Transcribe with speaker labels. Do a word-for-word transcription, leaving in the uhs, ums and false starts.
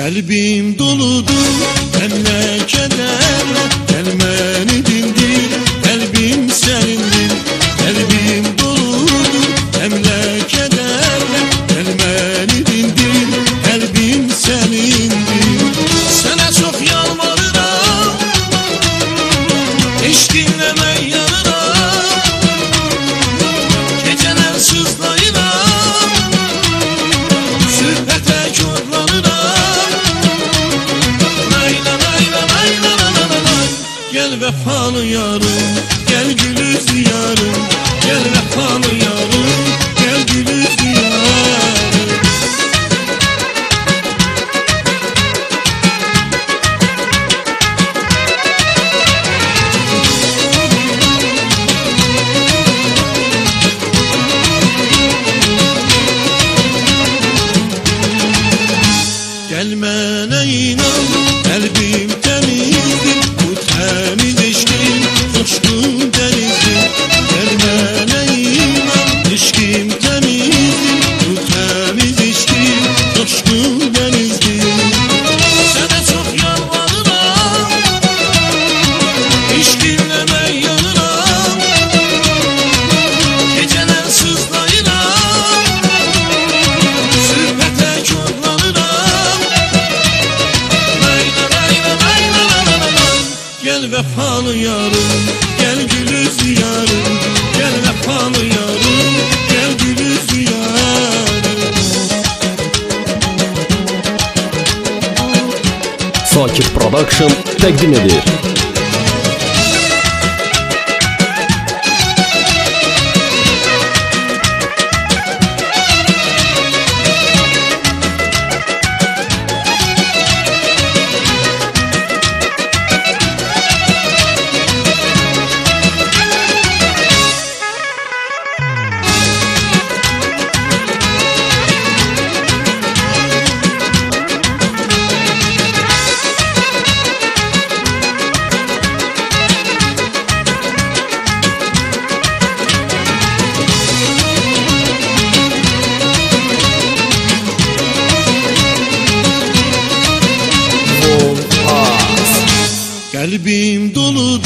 Speaker 1: Kalbim doludur benle kederle, gelmeni dindir, kalbim senindir. Kalbim doludur benle kederle, gelmeni dindir, kalbim senindir. Sana çok yalvarıram, hiç dinlemen yanıram, geceler sızlayıram, sühbete körlanıram. Gel vefalı yarım, gel gülüz yarım, gel vefalı yarım, gel gülüz yarım. Gelmene inan, kalbim temizdir, bu temiz eşkin coşkun denizdir. Gelmene inan, eşkim temizdir, bu temiz eşkin coşkun denizdir. Sana çok yalvarıram, hiç dinleme yanıram, geceler sızlayıram, sühbete körlanıram. Gel vefalı yarım, gel gülüz yarım, gel vefalı yarım, gel gülüz yarım.
Speaker 2: Sakit Production təqdim edir.
Speaker 1: Kalbim doludur